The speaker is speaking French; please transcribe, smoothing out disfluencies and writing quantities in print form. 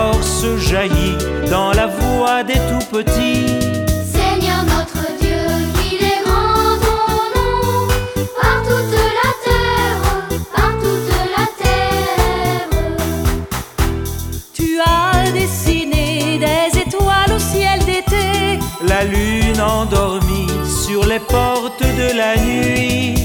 force jaillit dans la voix des tout-petits. Seigneur notre Dieu, qu'il est grand ton nom, par toute la terre, par toute la terre. Tu as dessiné des étoiles au ciel d'été, La lune endormie sur les portes de la nuit.